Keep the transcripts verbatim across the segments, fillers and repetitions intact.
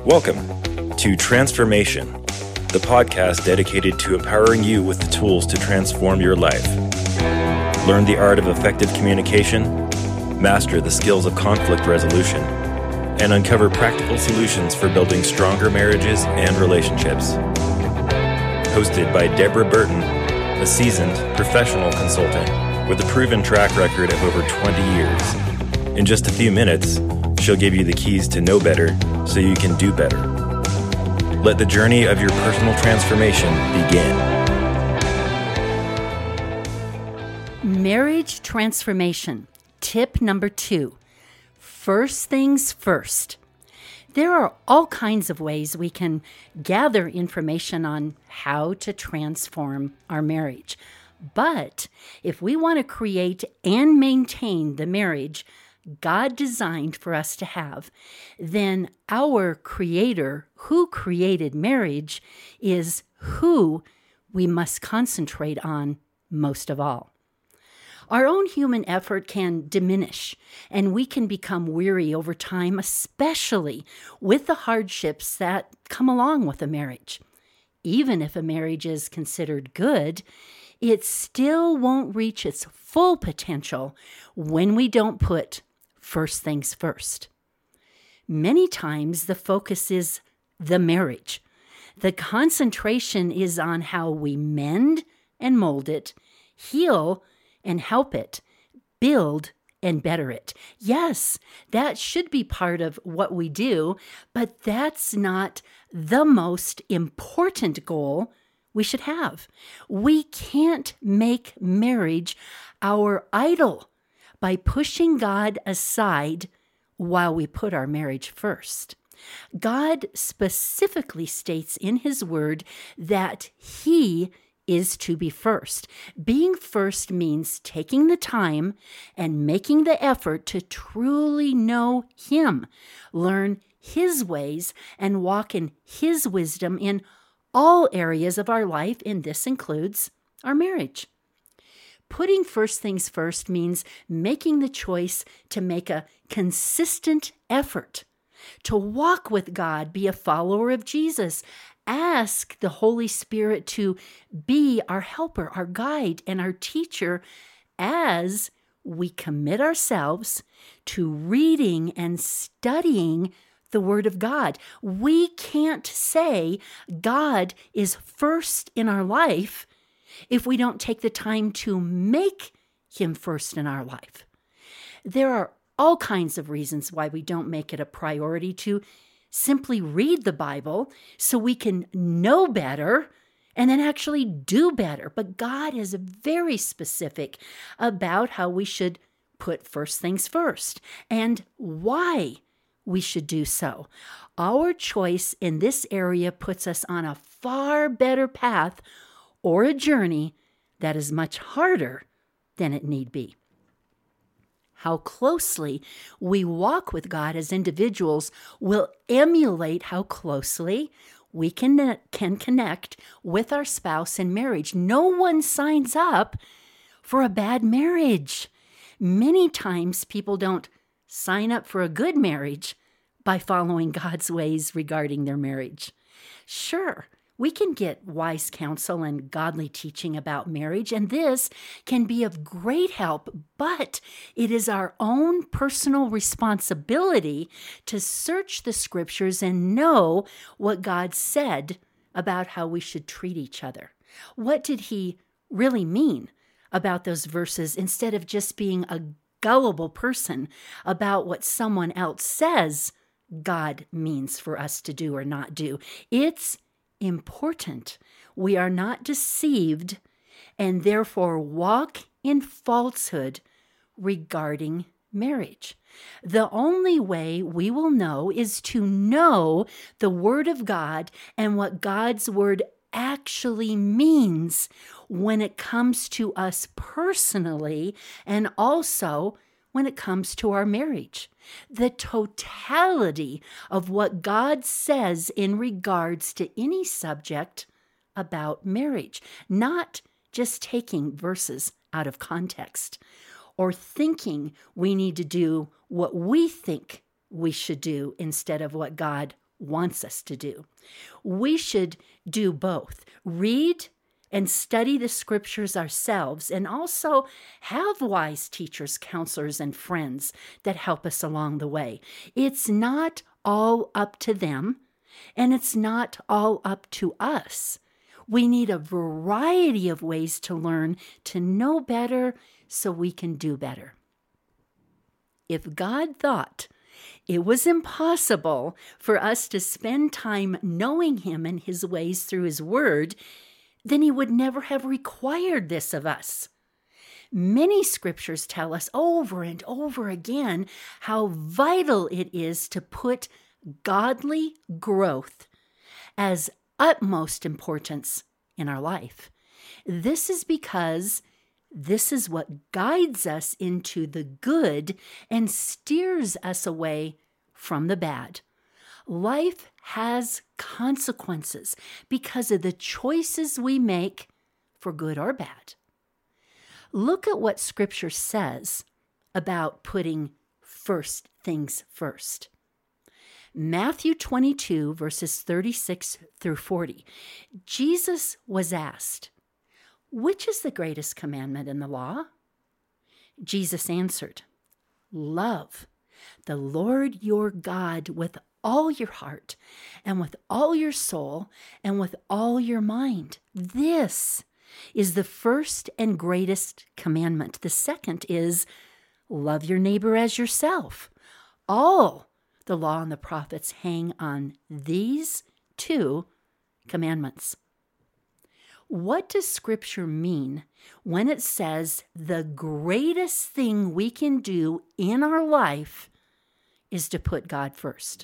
Welcome to Transformation, the podcast dedicated to empowering you with the tools to transform your life. Learn the art of effective communication, master the skills of conflict resolution, and uncover practical solutions for building stronger marriages and relationships. Hosted by Deborah Burton, a seasoned professional consultant with a proven track record of over twenty years. In just a few minutes, she'll give you the keys to know better so you can do better. Let the journey of your personal transformation begin. Marriage transformation. Tip number two. First things first. There are all kinds of ways we can gather information on how to transform our marriage. But if we want to create and maintain the marriage God designed for us to have, then our Creator, who created marriage, is who we must concentrate on most of all. Our own human effort can diminish, and we can become weary over time, especially with the hardships that come along with a marriage. Even if a marriage is considered good, it still won't reach its full potential when we don't put first things first. Many times the focus is the marriage. The concentration is on how we mend and mold it, heal and help it, build and better it. Yes, that should be part of what we do, but that's not the most important goal we should have. We can't make marriage our idol by pushing God aside while we put our marriage first. God specifically states in His Word that He is to be first. Being first means taking the time and making the effort to truly know Him, learn His ways, and walk in His wisdom in all areas of our life, and this includes our marriage. Putting first things first means making the choice to make a consistent effort to walk with God, be a follower of Jesus, ask the Holy Spirit to be our helper, our guide, and our teacher as we commit ourselves to reading and studying the Word of God. We can't say God is first in our life if we don't take the time to make Him first in our life. There are all kinds of reasons why we don't make it a priority to simply read the Bible so we can know better and then actually do better. But God is very specific about how we should put first things first and why we should do so. Our choice in this area puts us on a far better path or a journey that is much harder than it need be. How closely we walk with God as individuals will emulate how closely we can, can connect with our spouse in marriage. No one signs up for a bad marriage. Many times people don't sign up for a good marriage by following God's ways regarding their marriage. Sure, we can get wise counsel and godly teaching about marriage, and this can be of great help, but it is our own personal responsibility to search the scriptures and know what God said about how we should treat each other. What did He really mean about those verses instead of just being a gullible person about what someone else says God means for us to do or not do? It's important we are not deceived and therefore walk in falsehood regarding marriage. The only way we will know is to know the Word of God and what God's Word actually means when it comes to us personally and also when it comes to our marriage. The totality of what God says in regards to any subject about marriage, not just taking verses out of context or thinking we need to do what we think we should do instead of what God wants us to do. We should do both. Read and study the scriptures ourselves, and also have wise teachers, counselors, and friends that help us along the way. It's not all up to them, and it's not all up to us. We need a variety of ways to learn to know better so we can do better. If God thought it was impossible for us to spend time knowing Him and His ways through His Word, then He would never have required this of us. Many scriptures tell us over and over again how vital it is to put godly growth as utmost importance in our life. This is because this is what guides us into the good and steers us away from the bad. Life has consequences because of the choices we make for good or bad. Look at what Scripture says about putting first things first. Matthew twenty-two, verses thirty-six through forty. Jesus was asked, "Which is the greatest commandment in the law?" Jesus answered, "Love the Lord your God with all your heart and with all your soul and with all your mind. This is the first and greatest commandment. The second is love your neighbor as yourself. All the law and the prophets hang on these two commandments." What does Scripture mean when it says the greatest thing we can do in our life is to put God first?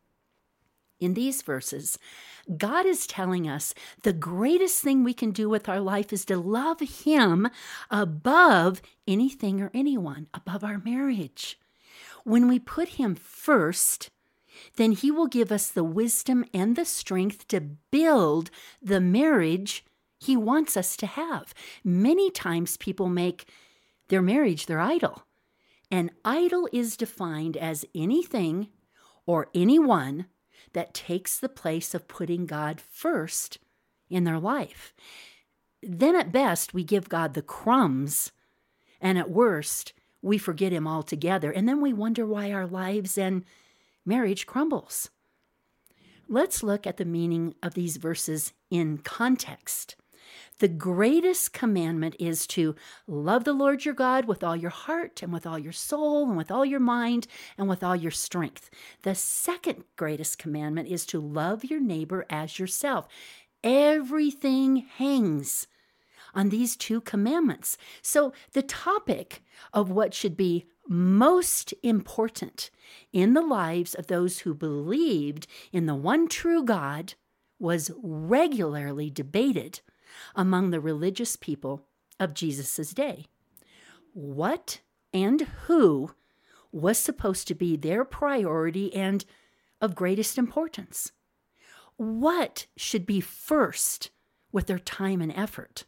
In these verses, God is telling us the greatest thing we can do with our life is to love Him above anything or anyone, above our marriage. When we put Him first, then He will give us the wisdom and the strength to build the marriage He wants us to have. Many times people make their marriage their idol. An idol is defined as anything or anyone that takes the place of putting God first in their life. Then at best, we give God the crumbs, and at worst, we forget Him altogether, and then we wonder why our lives and marriage crumbles. Let's look at the meaning of these verses in context. The greatest commandment is to love the Lord your God with all your heart and with all your soul and with all your mind and with all your strength. The second greatest commandment is to love your neighbor as yourself. Everything hangs on these two commandments. So the topic of what should be most important in the lives of those who believed in the one true God was regularly debated among the religious people of Jesus' day. What and who was supposed to be their priority and of greatest importance? What should be first with their time and effort?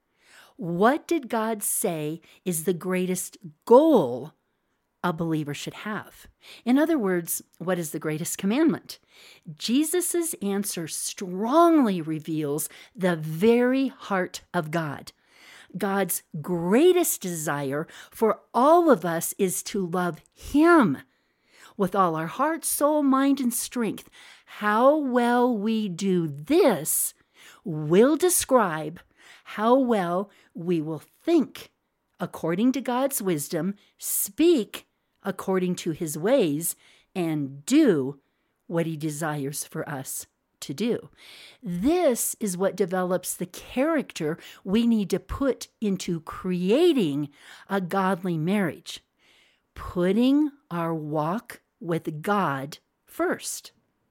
What did God say is the greatest goal a believer should have? In other words, what is the greatest commandment? Jesus' answer strongly reveals the very heart of God. God's greatest desire for all of us is to love Him with all our heart, soul, mind, and strength. How well we do this will describe how well we will think according to God's wisdom, speak according to His ways, and do what He desires for us to do. This is what develops the character we need to put into creating a godly marriage, putting our walk with God first.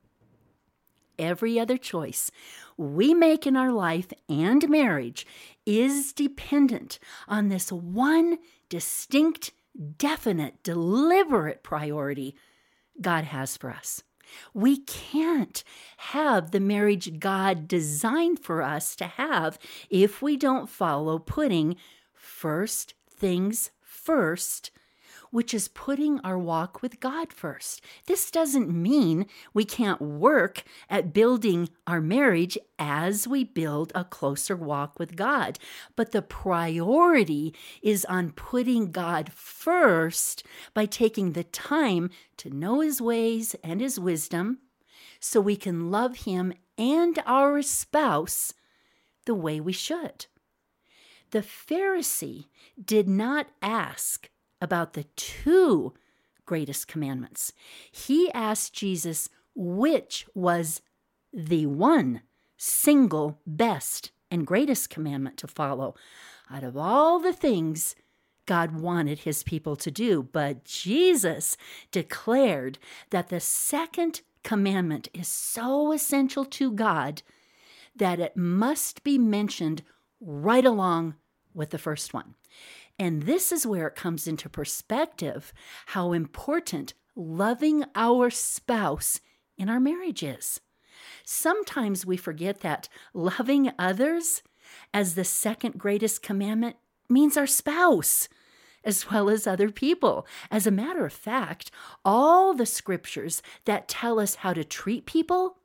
Every other choice we make in our life and marriage is dependent on this one distinct, definite, deliberate priority God has for us. We can't have the marriage God designed for us to have if we don't follow putting first things first which is putting our walk with God first. This doesn't mean we can't work at building our marriage as we build a closer walk with God, but the priority is on putting God first by taking the time to know His ways and His wisdom so we can love Him and our spouse the way we should. The Pharisee did not ask about the two greatest commandments. He asked Jesus which was the one single best and greatest commandment to follow out of all the things God wanted His people to do. But Jesus declared that the second commandment is so essential to God that it must be mentioned right along with the first one. And this is where it comes into perspective how important loving our spouse in our marriage is. Sometimes we forget that loving others as the second greatest commandment means our spouse, as well as other people. As a matter of fact, all the scriptures that tell us how to treat people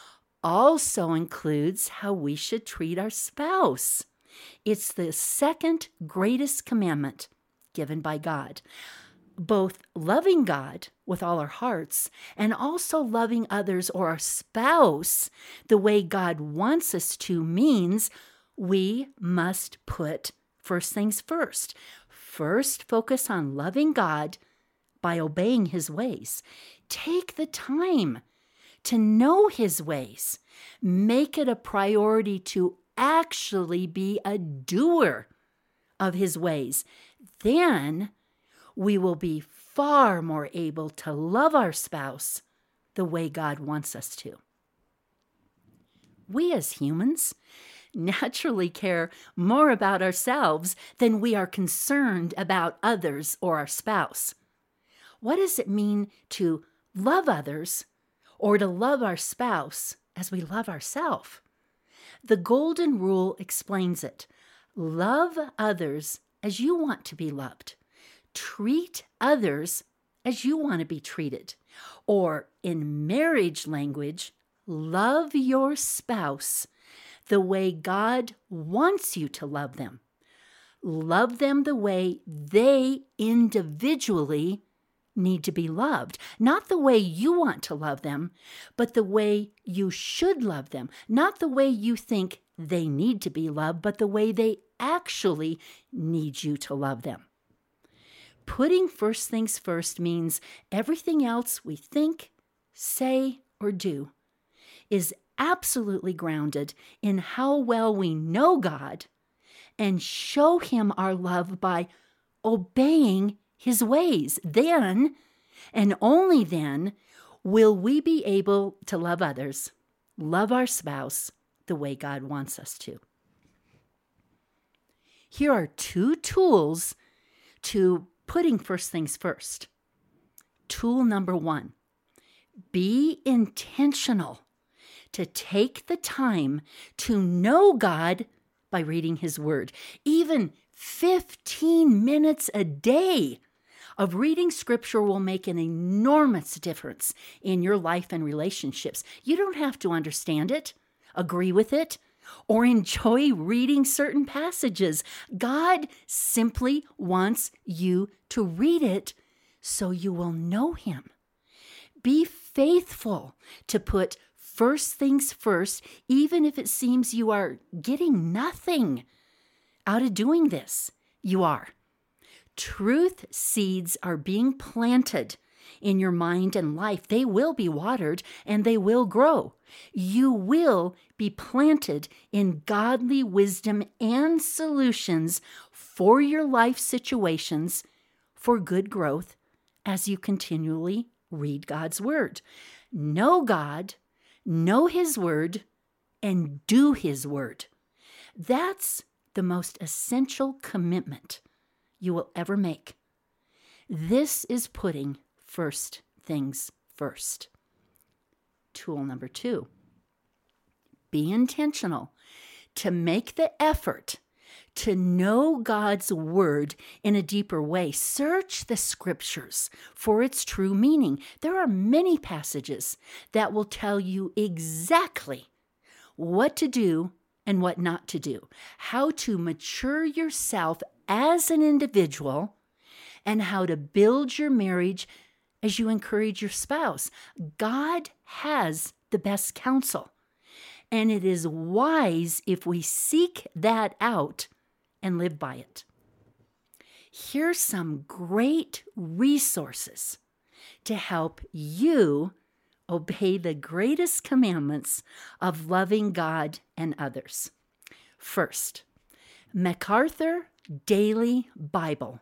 also includes how we should treat our spouse. It's the second greatest commandment given by God. Both loving God with all our hearts and also loving others or our spouse the way God wants us to means we must put first things first. First, focus on loving God by obeying His ways. Take the time to know His ways. Make it a priority to actually be a doer of His ways. Then we will be far more able to love our spouse the way God wants us to. We as humans naturally care more about ourselves than we are concerned about others or our spouse. What does it mean to love others or to love our spouse as we love ourselves? The Golden Rule explains it. Love others as you want to be loved. Treat others as you want to be treated. Or in marriage language, love your spouse the way God wants you to love them. Love them the way they individually need to be loved. Not the way you want to love them, but the way you should love them. Not the way you think they need to be loved, but the way they actually need you to love them. Putting first things first means everything else we think, say, or do is absolutely grounded in how well we know God and show Him our love by obeying His ways. Then, and only then, will we be able to love others, love our spouse the way God wants us to. Here are two tools to putting first things first. Tool number one, be intentional to take the time to know God by reading His Word. Even fifteen minutes a day of reading Scripture will make an enormous difference in your life and relationships. You don't have to understand it, agree with it, or enjoy reading certain passages. God simply wants you to read it so you will know Him. Be faithful to put first things first, even if it seems you are getting nothing out of doing this. You are. Truth seeds are being planted in your mind and life. They will be watered and they will grow. You will be planted in godly wisdom and solutions for your life situations for good growth as you continually read God's Word. Know God, know His Word, and do His Word. That's the most essential commitment you will ever make. This is putting first things first. Tool number two, be intentional to make the effort To know God's word in a deeper way, search the scriptures for its true meaning. There are many passages that will tell you exactly what to do and what not to do, how to mature yourself as an individual, and how to build your marriage as you encourage your spouse. God has the best counsel, and it is wise if we seek that out and live by it. Here's some great resources to help you obey the greatest commandments of loving God and others. First, MacArthur Daily Bible,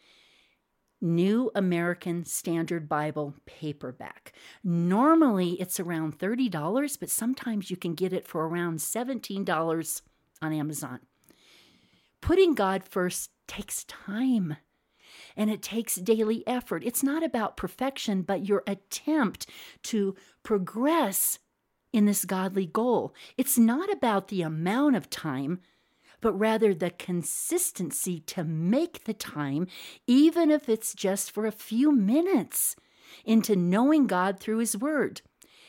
New American Standard Bible paperback. Normally it's around thirty dollars, but sometimes you can get it for around seventeen dollars on Amazon. Putting God first takes time, and it takes daily effort. It's not about perfection, but your attempt to progress in this godly goal. It's not about the amount of time, but rather the consistency to make the time, even if it's just for a few minutes, into knowing God through His Word.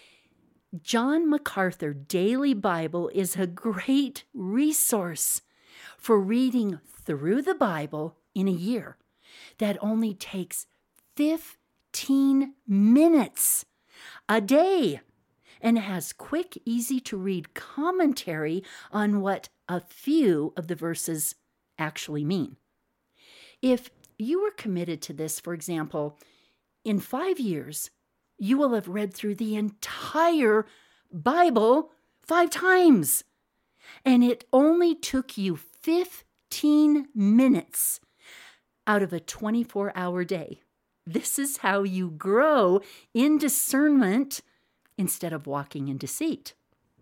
John MacArthur Daily Bible is a great resource for reading through the Bible in a year that only takes fifteen minutes a day and has quick, easy-to-read commentary on what a few of the verses actually mean. If you were committed to this, for example, in five years, you will have read through the entire Bible five times, and it only took you fifteen minutes out of a twenty-four hour day. This is how you grow in discernment instead of walking in deceit.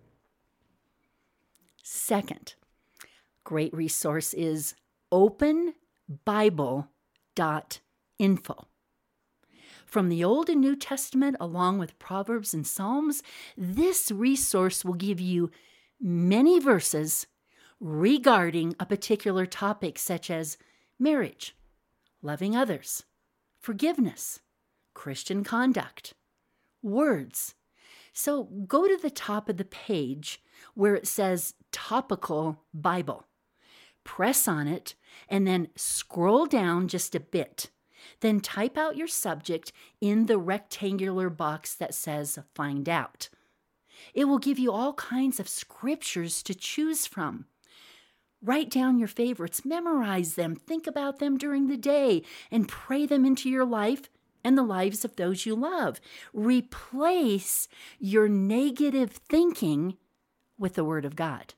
Second, great resource is open bible dot info. From the Old and New Testament, along with Proverbs and Psalms, this resource will give you many verses regarding a particular topic, such as marriage, loving others, forgiveness, Christian conduct, words. So go to the top of the page where it says Topical Bible. Press on it and then scroll down just a bit. Then type out your subject in the rectangular box that says Find Out. It will give you all kinds of scriptures to choose from. Write down your favorites, memorize them, think about them during the day, and pray them into your life and the lives of those you love. Replace your negative thinking with the Word of God.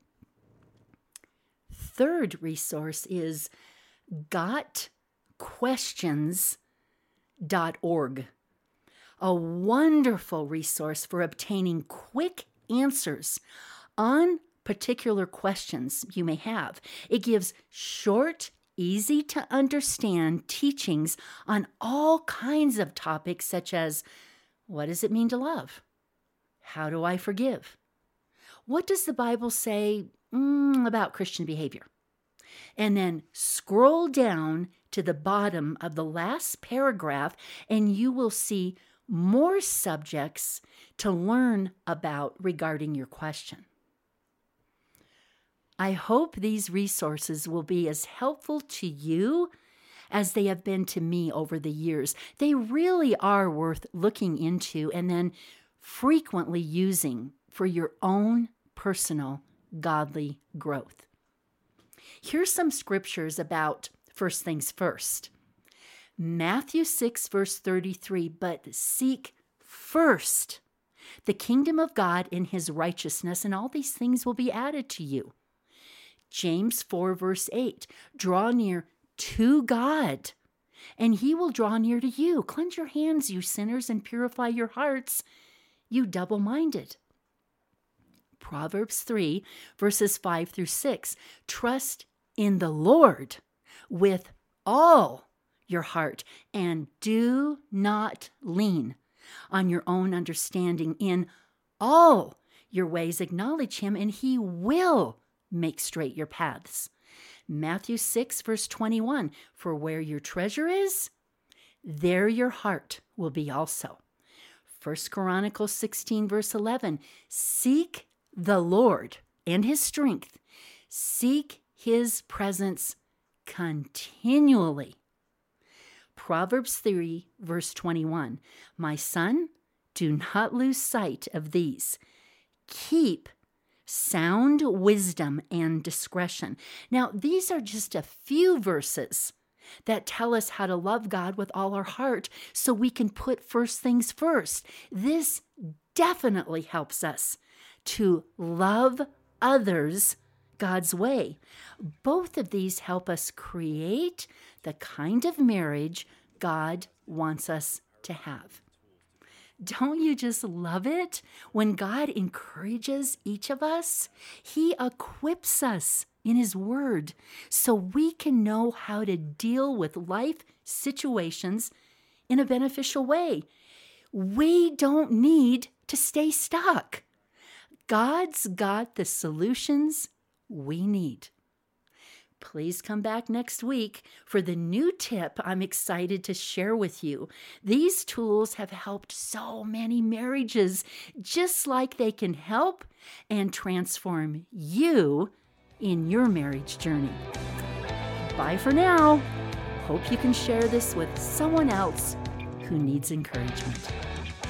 Third resource is got questions dot org, a wonderful resource for obtaining quick answers on particular questions you may have. It gives short, easy to understand teachings on all kinds of topics, such as what does it mean to love? How do I forgive? What does the Bible say mm, about Christian behavior? And then scroll down to the bottom of the last paragraph and you will see more subjects to learn about regarding your question. I hope these resources will be as helpful to you as they have been to me over the years. They really are worth looking into and then frequently using for your own personal godly growth. Here's some scriptures about first things first. Matthew six, verse thirty-three, but seek first the kingdom of God and His righteousness, and all these things will be added to you. James four, verse eight, draw near to God, and He will draw near to you. Cleanse your hands, you sinners, and purify your hearts, you double-minded. Proverbs three, verses five through six, trust in the Lord with all your heart, and do not lean on your own understanding. In all your ways acknowledge Him, and He will make straight your paths. Matthew six, verse twenty-one, for where your treasure is, there your heart will be also. First Chronicles sixteen, verse eleven, seek the Lord and his strength. Seek his presence continually. Proverbs three, verse twenty-one, my son, do not lose sight of these. Keep sound wisdom and discretion. Now, these are just a few verses that tell us how to love God with all our heart so we can put first things first. This definitely helps us to love others God's way. Both of these help us create the kind of marriage God wants us to have. Don't you just love it when God encourages each of us? He equips us in his word so we can know how to deal with life situations in a beneficial way. We don't need to stay stuck. God's got the solutions we need. Please come back next week for the new tip I'm excited to share with you. These tools have helped so many marriages, just like they can help and transform you in your marriage journey. Bye for now. Hope you can share this with someone else who needs encouragement.